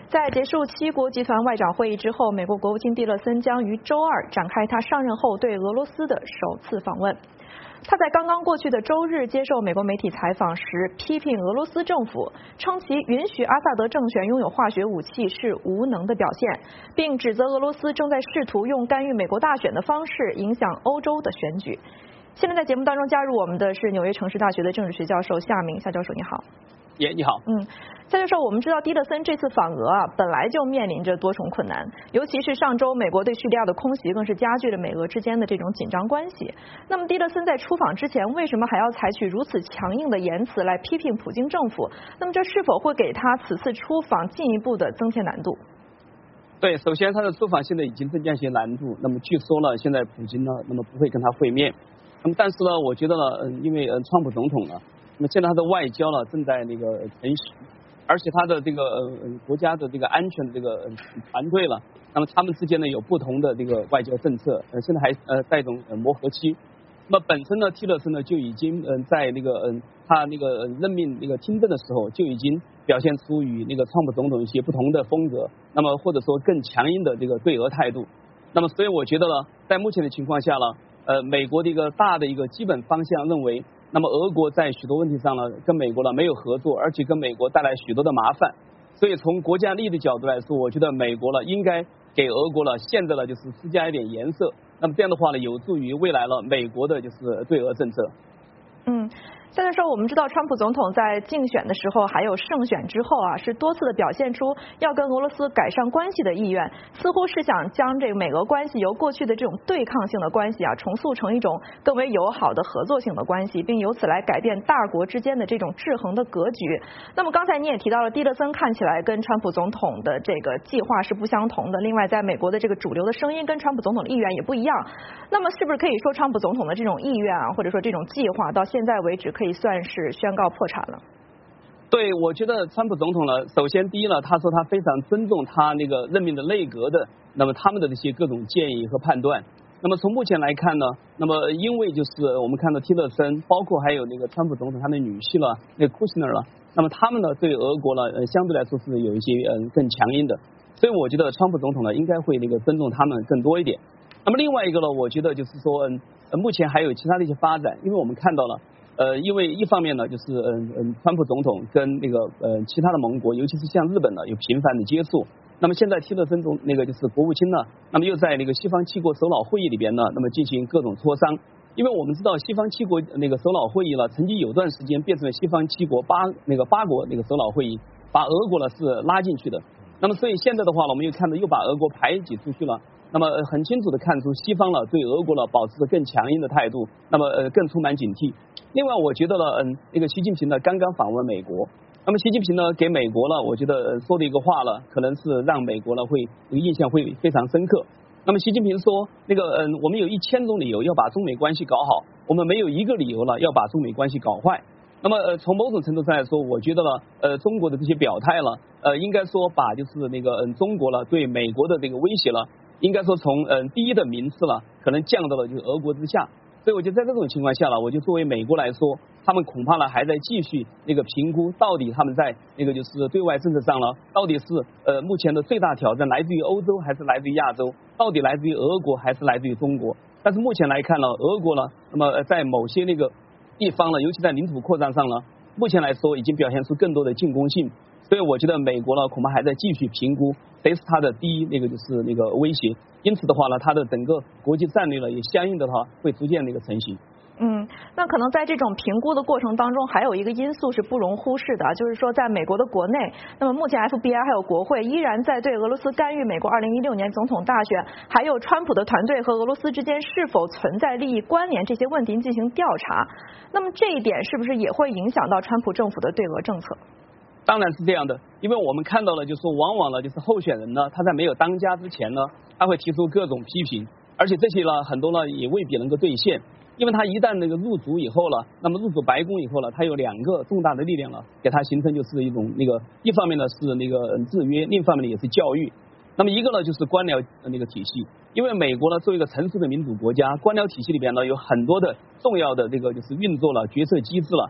在结束七国集团外长会议之后，美国国务卿蒂勒森将于周二展开他上任后对俄罗斯的首次访问。他在刚刚过去的周日接受美国媒体采访时，批评俄罗斯政府，称其允许阿萨德政权拥有化学武器是无能的表现，并指责俄罗斯正在试图用干预美国大选的方式影响欧洲的选举。现在在节目当中加入我们的是纽约城市大学的政治学教授夏明，夏教授你好。 你好。 夏教授，我们知道蒂勒森这次访俄本来就面临着多重困难，尤其是上周美国对叙利亚的空袭，更是加剧了美俄之间的这种紧张关系。那么蒂勒森在出访之前，为什么还要采取如此强硬的言辞来批评普京政府？那么这是否会给他此次出访进一步的增添难度？ 对，首先他的出访现在已经增加一些难度。那么据说呢，现在普京呢，那么不会跟他会面。那么但是呢，我觉得呢，因为川普总统呢，那么现在他的外交呢正在那个成型，而且他的这个国家的这个安全的这个团队了，那么他们之间呢有不同的这个外交政策，现在还在一种磨合期。那么本身呢，蒂勒森呢就已经在那个他那个任命那个听证的时候就已经表现出与那个川普总统一些不同的风格，那么或者说更强硬的这个对俄态度。那么所以我觉得呢，在目前的情况下呢，美国的一个大的一个基本方向认为，那么俄国在许多问题上呢跟美国呢没有合作，而且跟美国带来许多的麻烦。所以从国家利益的角度来说，我觉得美国呢应该给俄国呢现在呢就是施加一点颜色。那么这样的话呢，有助于未来了美国的就是对俄政策。 夏教授，我们知道川普总统在竞选的时候，还有胜选之后是多次的表现出要跟俄罗斯改善关系的意愿，似乎是想将这个美俄关系由过去的这种对抗性的关系重塑成一种更为友好的合作性的关系，并由此来改变大国之间的这种制衡的格局。那么刚才你也提到了，蒂勒森看起来跟川普总统的这个计划是不相同的，另外在美国的这个主流的声音跟川普总统的意愿也不一样。那么是不是可以说川普总统的这种意愿或者说这种计划到现在为止可以算是宣告破产了？ 对，我觉得川普总统呢，首先第一呢，他说他非常尊重他那个任命的内阁的，那么他们的这些各种建议和判断。那么从目前来看呢，那么因为就是我们看到蒂勒森，包括还有那个川普总统他的女婿了，那个库什纳了，那么他们呢对俄国呢相对来说是有一些更强硬的，所以我觉得川普总统呢应该会那个尊重他们更多一点。那么另外一个呢，我觉得就是说目前还有其他的一些发展，因为我们看到了。因为一方面呢，就是川普总统跟那个其他的盟国，尤其是像日本呢，有频繁的接触。那么现在蒂勒森总那个就是国务卿呢，那么又在那个西方七国首脑会议里边呢，那么进行各种磋商。因为我们知道西方七国那个首脑会议呢，曾经有段时间变成了西方七国八国那个首脑会议，把俄国呢是拉进去的。那么所以现在的话呢，我们又看到又把俄国排挤出去了。那么很清楚的看出西方呢对俄国呢保持着更强硬的态度，那么更充满警惕。另外我觉得呢那个习近平呢刚刚访问美国，那么习近平呢给美国呢我觉得说的一个话呢可能是让美国呢会印象会非常深刻。那么习近平说那个我们有1000种理由要把中美关系搞好，我们没有一个理由呢要把中美关系搞坏。那么从某种程度上来说，我觉得呢中国的这些表态了应该说把就是那个中国呢对美国的这个威胁了应该说从第一的名次了可能降到了就是俄国之下。所以我觉得在这种情况下呢，我就作为美国来说，他们恐怕呢还在继续那个评估到底他们在那个就是对外政策上呢，到底是目前的最大挑战来自于欧洲还是来自于亚洲，到底来自于俄国还是来自于中国。但是目前来看呢，俄国呢那么在某些那个地方呢，尤其在领土扩张上呢，目前来说已经表现出更多的进攻性。所以我觉得美国呢恐怕还在继续评估谁是他的第一那个就是那个威胁，因此的话呢，他的整个国际战略呢也相应的话会逐渐那个成型。 那可能在这种评估的过程当中，还有一个因素是不容忽视的，就是说在美国的国内，那么目前 FBI 还有国会依然在对俄罗斯干预美国2016年总统大选，还有川普的团队和俄罗斯之间是否存在利益关联这些问题进行调查。那么这一点是不是也会影响到川普政府的对俄政策？ 当然是这样的，因为我们看到了，就是说往往呢，就是候选人呢，他在没有当家之前呢，他会提出各种批评，而且这些呢，很多呢也未必能够兑现，因为他一旦那个入主以后了，那么入主白宫以后了，他有2个重大的力量了，给他形成就是一种那个，一方面呢是那个制约，另一方面呢也是教育。那么一个呢就是官僚那个体系，因为美国呢作为一个成熟的民主国家，官僚体系里边呢有很多的重要的这个就是运作了决策机制了。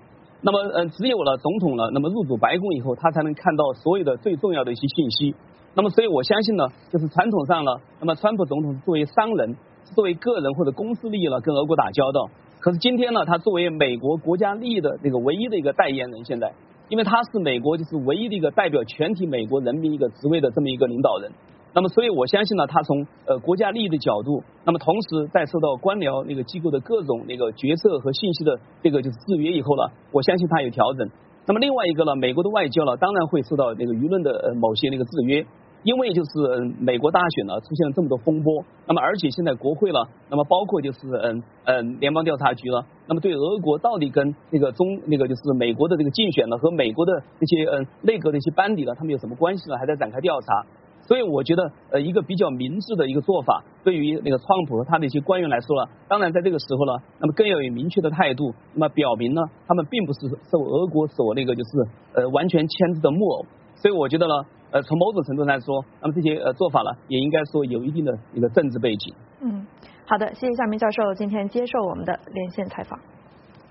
那么只有了总统了，那么入主白宫以后，他才能看到所有的最重要的一些信息。那么所以我相信呢，就是传统上了，那么川普总统是作为商人，作为个人或者公司利益了跟俄国打交道。可是今天呢，他作为美国国家利益的这个唯一的一个代言人，现在，因为他是美国就是唯一的一个代表全体美国人民一个职位的这么一个领导人。那么所以我相信呢，他从国家利益的角度，那么同时在受到官僚那个机构的各种那个决策和信息的这个就是制约以后了，我相信他有调整。那么另外一个呢，美国的外交呢，当然会受到那个舆论的某些那个制约。因为就是美国大选呢出现了这么多风波，那么而且现在国会了，那么包括就是联邦调查局了，那么对俄国到底跟那个就是美国的这个竞选呢和美国的这些内阁的一些班底呢，他们有什么关系呢？还在展开调查。所以我觉得一个比较明智的一个做法，对于那个川普和他的一些官员来说呢，当然在这个时候呢，那么更要有明确的态度，那么表明呢他们并不是受俄国所那个就是完全牵制的木偶。所以我觉得呢，从某种程度来说，那么这些做法呢，也应该说有一定的一个政治背景。 好的，谢谢夏明教授今天接受我们的连线采访。